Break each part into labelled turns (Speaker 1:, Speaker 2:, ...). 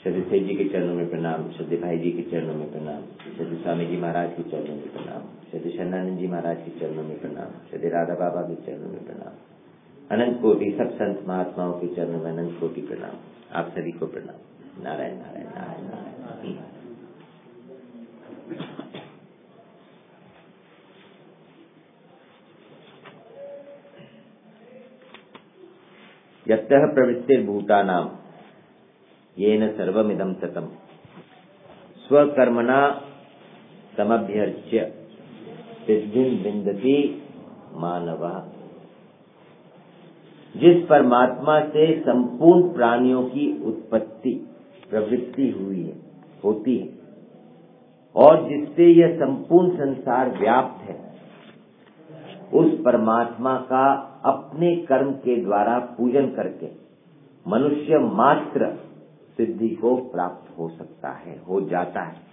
Speaker 1: श्रद्धेय सेठ जी के चरणों में प्रणाम, श्रद्धेय भाई जी के चरणों में प्रणाम, श्रद्धेय स्वामी जी महाराज के चरणों में प्रणाम, श्रद्धेय शरणानंद जी महाराज के चरणों में प्रणाम, श्रद्धेय राधा बाबा के चरणों में प्रणाम, अनंत कोटि सब संत महात्माओं के चरणों में अनंत कोटि प्रणाम। आप सभी को प्रणाम। नारायण नारायण नारायण नारायण। यत्तः प्रवृत्तिर्भूतानां येन सर्वमिदं ततं स्वकर्मणा समभ्यर्च्य सिद्धिं विन्दति मानवः। जिस परमात्मा से संपूर्ण प्राणियों की उत्पत्ति प्रवृत्ति होती है और जिससे यह संपूर्ण संसार व्याप्त है, उस परमात्मा का अपने कर्म के द्वारा पूजन करके मनुष्य मात्र सिद्धि को प्राप्त हो सकता है, हो जाता है।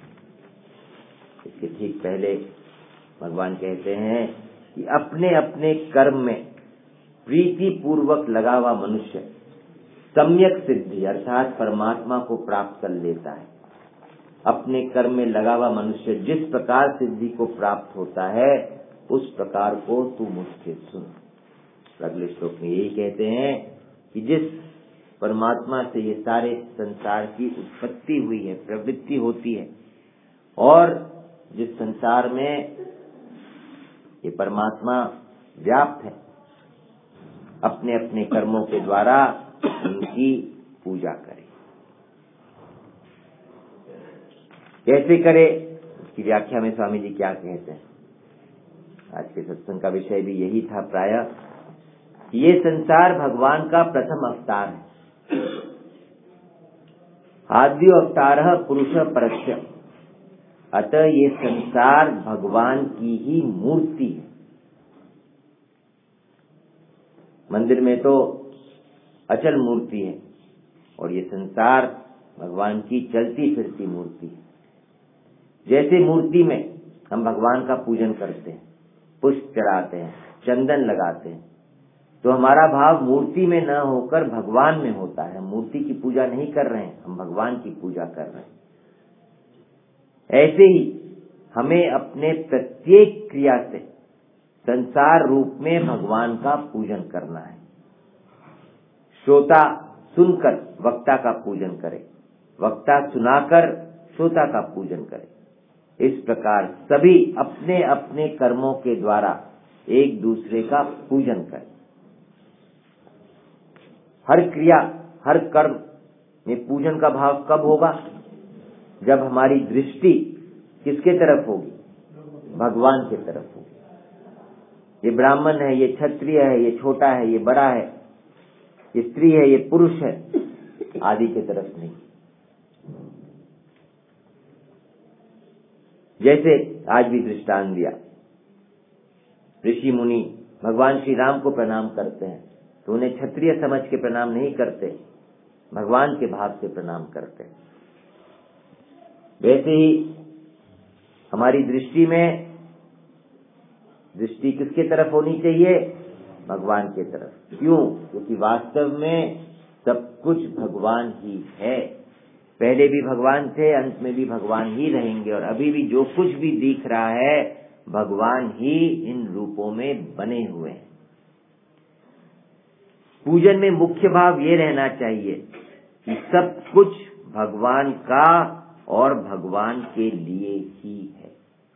Speaker 1: इसके ठीक पहले भगवान कहते हैं कि अपने अपने कर्म में प्रीति पूर्वक लगा हुआ मनुष्य सम्यक सिद्धि अर्थात परमात्मा को प्राप्त कर लेता है। अपने कर्म में लगा हुआ मनुष्य जिस प्रकार सिद्धि को प्राप्त होता है, उस प्रकार को तू मुझसे सुन। अगले श्लोक में यही कहते हैं कि जिस परमात्मा से ये सारे संसार की उत्पत्ति हुई है, प्रवृत्ति होती है, और जिस संसार में ये परमात्मा व्याप्त है, अपने अपने कर्मों के द्वारा उनकी पूजा करे। कैसे करे, इसकी व्याख्या में स्वामी जी क्या कहते हैं। आज के सत्संग का विषय भी यही था प्रायः कि ये संसार भगवान का प्रथम अवतार है। आद्यो अवतारः पुरुषः परस्य, अतः ये संसार भगवान की ही मूर्ति है। मंदिर में तो अचल मूर्ति है और ये संसार भगवान की चलती फिरती मूर्ति है। जैसे मूर्ति में हम भगवान का पूजन करते हैं, पुष्प चढ़ाते हैं, चंदन लगाते हैं, तो हमारा भाव मूर्ति में न होकर भगवान में होता है। मूर्ति की पूजा नहीं कर रहे हैं, हम भगवान की पूजा कर रहे हैं। ऐसे ही हमें अपने प्रत्येक क्रिया से संसार रूप में भगवान का पूजन करना है। श्रोता सुनकर वक्ता का पूजन करे, वक्ता सुनाकर श्रोता का पूजन करे। इस प्रकार सभी अपने अपने कर्मों के द्वारा एक दूसरे का पूजन करें। हर क्रिया, हर कर्म में पूजन का भाव कब होगा? जब हमारी दृष्टि किसके तरफ होगी? भगवान की तरफ होगी। ये ब्राह्मण है, ये क्षत्रिय है, ये छोटा है, ये बड़ा है, ये स्त्री है, ये पुरुष है, आदि के तरफ नहीं। जैसे आज भी दृष्टांत दिया, ऋषि मुनि भगवान श्री राम को प्रणाम करते हैं तो उन्हें क्षत्रिय समझ के प्रणाम नहीं करते, भगवान के भाव से प्रणाम करते हैं। वैसे ही हमारी दृष्टि में दृष्टि किसके तरफ होनी चाहिए? भगवान के तरफ। क्यों? क्योंकि वास्तव में सब कुछ भगवान ही है। पहले भी भगवान थे, अंत में भी भगवान ही रहेंगे, और अभी भी जो कुछ भी दिख रहा है भगवान ही इन रूपों में बने हुए हैं। पूजन में मुख्य भाव ये रहना चाहिए कि सब कुछ भगवान का और भगवान के लिए ही है।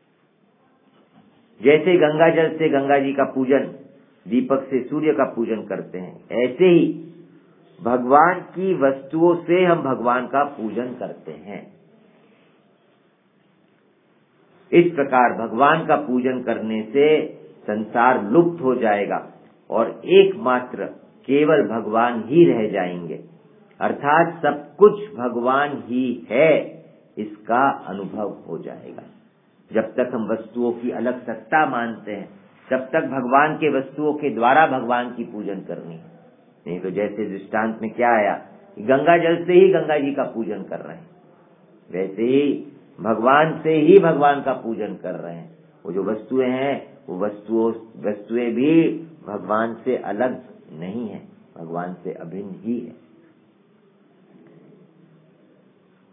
Speaker 1: जैसे गंगा जल से गंगा जी का पूजन, दीपक से सूर्य का पूजन करते हैं, ऐसे ही भगवान की वस्तुओं से हम भगवान का पूजन करते हैं। इस प्रकार भगवान का पूजन करने से संसार लुप्त हो जाएगा और एकमात्र केवल भगवान ही रह जाएंगे। अर्थात सब कुछ भगवान ही है, इसका अनुभव हो जाएगा। जब तक हम वस्तुओं की अलग सत्ता मानते हैं, तब तक भगवान के वस्तुओं के द्वारा भगवान की पूजन करनी है। नहीं तो जैसे दृष्टांत में क्या आया, गंगा जल से ही गंगा जी का पूजन कर रहे हैं, वैसे ही भगवान से ही भगवान का पूजन कर रहे हैं। वो जो वस्तुएं हैं, वो वस्तुएं भी भगवान से अलग नहीं है, भगवान से अभिन्न ही है।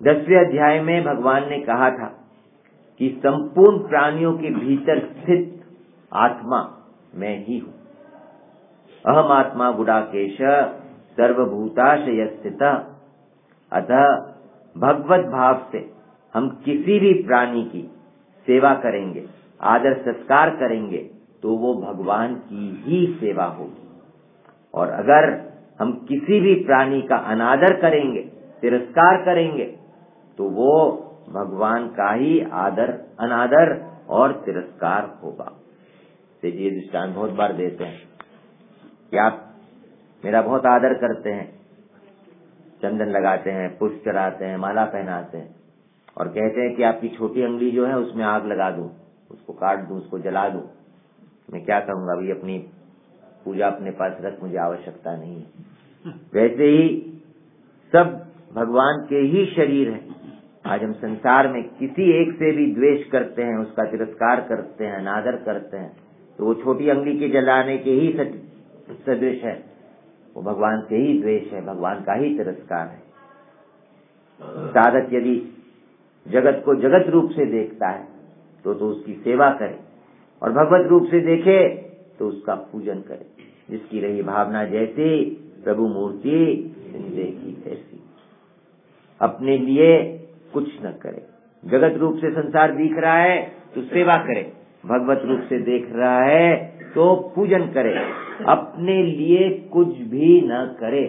Speaker 1: 10वें अध्याय में भगवान ने कहा था कि संपूर्ण प्राणियों के भीतर स्थित आत्मा मैं ही हूं। अहम आत्मा गुडाकेश सर्वभूताशय स्थितः। अतः भगवत भाव से हम किसी भी प्राणी की सेवा करेंगे, आदर सत्कार करेंगे, तो वो भगवान की ही सेवा होगी। और अगर हम किसी भी प्राणी का अनादर करेंगे, तिरस्कार करेंगे, तो वो भगवान का ही अनादर और तिरस्कार होगा। तो ये दृष्टांत बहुत बार देते हैं कि आप मेरा बहुत आदर करते हैं, चंदन लगाते हैं, पुष्प चढ़ाते हैं, माला पहनाते हैं, और कहते हैं कि आपकी छोटी अंगुली जो है उसमें आग लगा दूं, उसको काट दूं, उसको जला दूं। मैं क्या कहूंगा, भाई अपनी पूजा अपने पास रख, मुझे आवश्यकता नहीं है। वैसे ही सब भगवान के ही शरीर है। आज हम संसार में किसी एक से भी द्वेष करते हैं, उसका तिरस्कार करते हैं, अनादर करते हैं, तो वो छोटी अंगुली के जलाने के ही सदृश है। वो भगवान के ही द्वेष है, भगवान का ही तिरस्कार है। साधक यदि जगत को जगत रूप से देखता है तो उसकी सेवा करे, और भगवत रूप से देखे तो उसका पूजन करे। जिसकी रही भावना जैसी, प्रभु मूर्ति देखी तैसी। अपने लिए कुछ न करे। जगत रूप से संसार दिख रहा है तो सेवा करे, भगवत रूप से देख रहा है तो पूजन करे। अपने लिए कुछ भी न करे।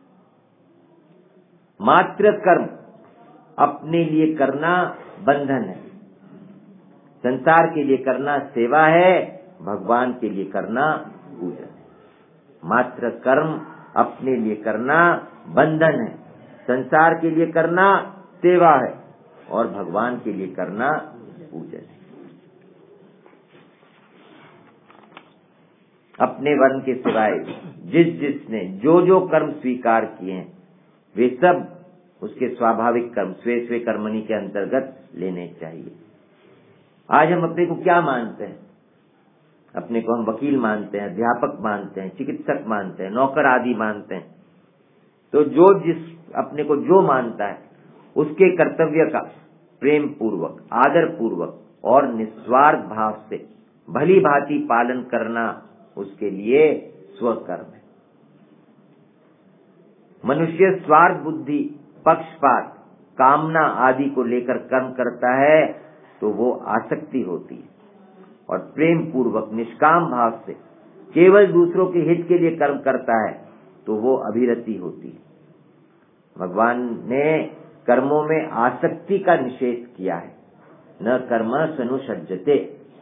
Speaker 1: मात्र कर्म अपने लिए करना बंधन है, संसार के लिए करना सेवा है, भगवान के लिए करना पूजन है। मात्र कर्म अपने लिए करना बंधन है, संसार के लिए करना सेवा है, और भगवान के लिए करना पूजन है। अपने वर्ण के सिवाय जिसने जो कर्म स्वीकार किए हैं, वे सब उसके स्वाभाविक कर्म स्वे कर्मणि के अंतर्गत लेने चाहिए। आज हम अपने को क्या मानते हैं? अपने को हम वकील मानते हैं, अध्यापक मानते हैं, चिकित्सक मानते हैं, नौकर आदि मानते हैं। तो अपने को जो मानता है उसके कर्तव्य का प्रेम पूर्वक, आदर पूर्वक और निस्वार्थ भाव से भली भांति पालन करना उसके लिए स्वकर्म है। मनुष्य स्वार्थ बुद्धि, पक्षपात, कामना आदि को लेकर कर्म करता है तो वो आसक्ति होती है, और प्रेम पूर्वक निष्काम भाव से केवल दूसरों के हित के लिए कर्म करता है तो वो अभिरति होती है। भगवान ने कर्मों में आसक्ति का निषेध किया है। न कर्म सनुषज्जते।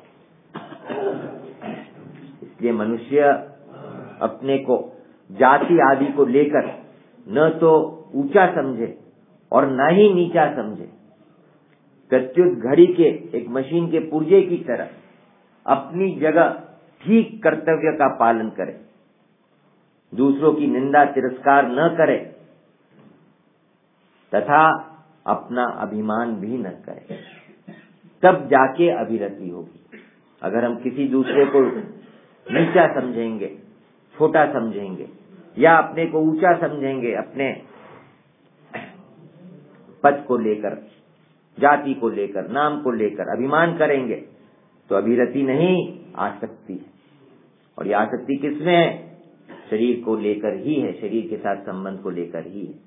Speaker 1: इसलिए मनुष्य अपने को जाति आदि को लेकर न तो ऊंचा समझे और न ही नीचा समझे। प्रत्युत घड़ी के एक मशीन के पुर्जे की तरह अपनी जगह ठीक कर्तव्य का पालन करे, दूसरों की निंदा तिरस्कार न करे तथा अपना अभिमान भी न करे, तब जाके अभिरति होगी। अगर हम किसी दूसरे को नीचा समझेंगे, छोटा समझेंगे, या अपने को ऊंचा समझेंगे, अपने पद को लेकर, जाति को लेकर, नाम को लेकर अभिमान करेंगे, तो अभिरति नहीं, आसक्ति है। और ये आसक्ति किसमें है? शरीर को लेकर ही है, शरीर के साथ संबंध को लेकर ही है।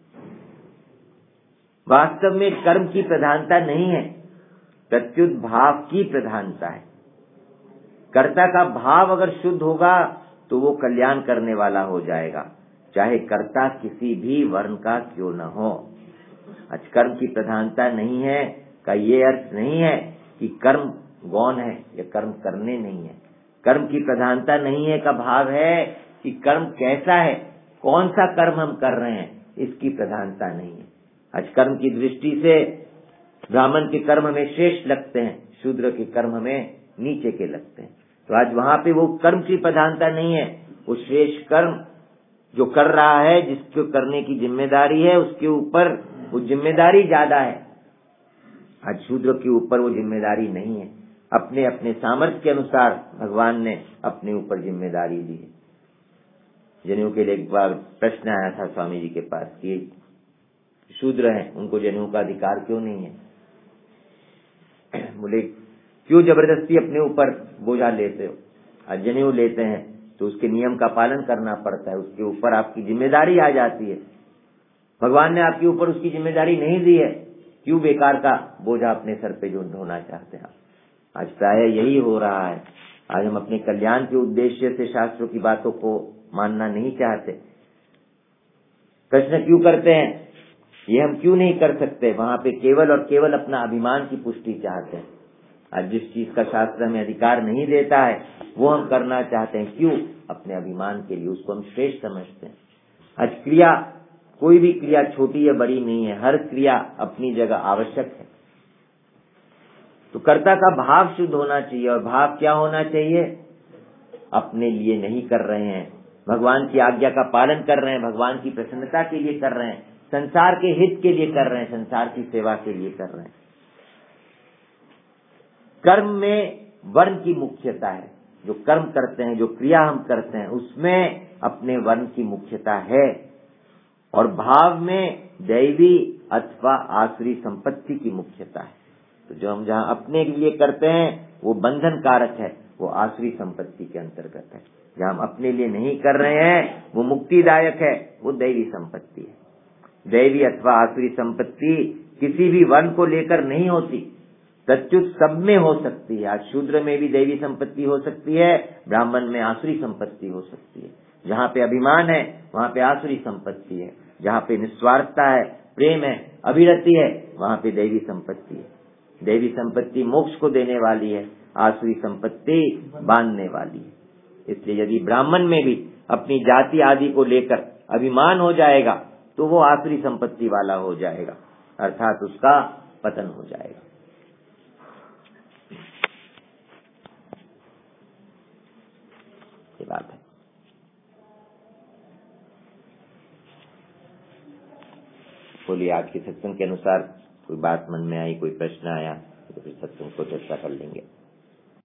Speaker 1: वास्तव में कर्म की प्रधानता नहीं है, प्रत्युत भाव की प्रधानता है। कर्ता का भाव अगर शुद्ध होगा तो वो कल्याण करने वाला हो जाएगा, चाहे कर्ता किसी भी वर्ण का क्यों न हो। आज कर्म की प्रधानता नहीं है का ये अर्थ नहीं है कि कर्म गौण है या कर्म करने नहीं है। कर्म की प्रधानता नहीं है का भाव है कि कर्म कैसा है, कौन सा कर्म हम कर रहे हैं, इसकी प्रधानता नहीं है। आज कर्म की दृष्टि से ब्राह्मण के कर्म हमें श्रेष्ठ लगते हैं, शूद्र के कर्म हमें नीचे के लगते हैं। तो आज वहां पे वो कर्म की प्रधानता नहीं है, वो श्रेष्ठ कर्म जो कर रहा है, जिसको करने की जिम्मेदारी है, उसके ऊपर वो जिम्मेदारी ज्यादा है। आज शूद्र के ऊपर वो जिम्मेदारी नहीं है। अपने अपने सामर्थ्य के अनुसार भगवान ने अपने ऊपर जिम्मेदारी दी है। जनेऊ के लिए एक बार प्रश्न आया था स्वामी जी के पास कि शूद्र हैं उनको जनेऊ का अधिकार क्यों नहीं है? बोले क्यों जबरदस्ती अपने ऊपर बोझा लेते हो? आज जनेऊ लेते हैं तो उसके नियम का पालन करना पड़ता है, उसके ऊपर आपकी जिम्मेदारी आ जाती है। भगवान ने आपके ऊपर उसकी जिम्मेदारी नहीं दी है, क्यों बेकार का बोझा अपने सर पे जो ढोना चाहते हैं? आज प्राय यही हो रहा है। आज हम अपने कल्याण के उद्देश्य से शास्त्रों की बातों को मानना नहीं चाहते। प्रश्न क्यों करते हैं? ये हम क्यों नहीं कर सकते? वहां पे केवल और केवल अपना अभिमान की पुष्टि चाहते हैं। आज जिस चीज का शास्त्र हमें अधिकार नहीं देता है वो हम करना चाहते हैं, क्यों? अपने अभिमान के लिए, उसको हम श्रेष्ठ समझते हैं। आज क्रिया, कोई भी क्रिया छोटी या बड़ी नहीं है, हर क्रिया अपनी जगह आवश्यक है। तो कर्ता का भाव शुद्ध होना चाहिए, और भाव क्या होना चाहिए? अपने लिए नहीं कर रहे हैं, भगवान की आज्ञा का पालन कर रहे हैं, भगवान की प्रसन्नता के लिए कर रहे हैं, संसार के हित के लिए कर रहे हैं, संसार की सेवा के लिए कर रहे हैं। कर्म में वर्ण की मुख्यता है, जो कर्म करते हैं, जो क्रिया हम करते हैं, उसमें अपने वर्ण की मुख्यता है, और भाव में दैवी अथवा आसुरी संपत्ति की मुख्यता है। तो जो हम जहाँ अपने लिए करते हैं वो बंधन कारक है, वो आसुरी संपत्ति के अंतर्गत है। जहाँ हम अपने लिए नहीं कर रहे हैं वो मुक्तिदायक है, वो दैवी संपत्ति है। दैवी अथवा आसुरी संपत्ति किसी भी वर्ण को लेकर नहीं होती, सच्युत सब में हो सकती है। आज शूद्र में भी दैवी संपत्ति हो सकती है, ब्राह्मण में आसुरी संपत्ति हो सकती है। जहाँ पे अभिमान है वहाँ पे आसुरी संपत्ति है, जहाँ पे निस्वार्थता है, प्रेम है, अभिरति है, वहाँ पे दैवी संपत्ति है। दैवी संपत्ति मोक्ष को देने वाली है, आसुरी संपत्ति बांधने वाली है। इसलिए यदि ब्राह्मण में भी अपनी जाति आदि को लेकर अभिमान हो जाएगा तो वो आसुरी संपत्ति वाला हो जाएगा, अर्थात उसका पतन हो जाएगा। ये बात है। बोलिए, आज के सत्संग के अनुसार कोई बात मन में आई, कोई प्रश्न आया तो फिर सत्संग को चर्चा कर लेंगे।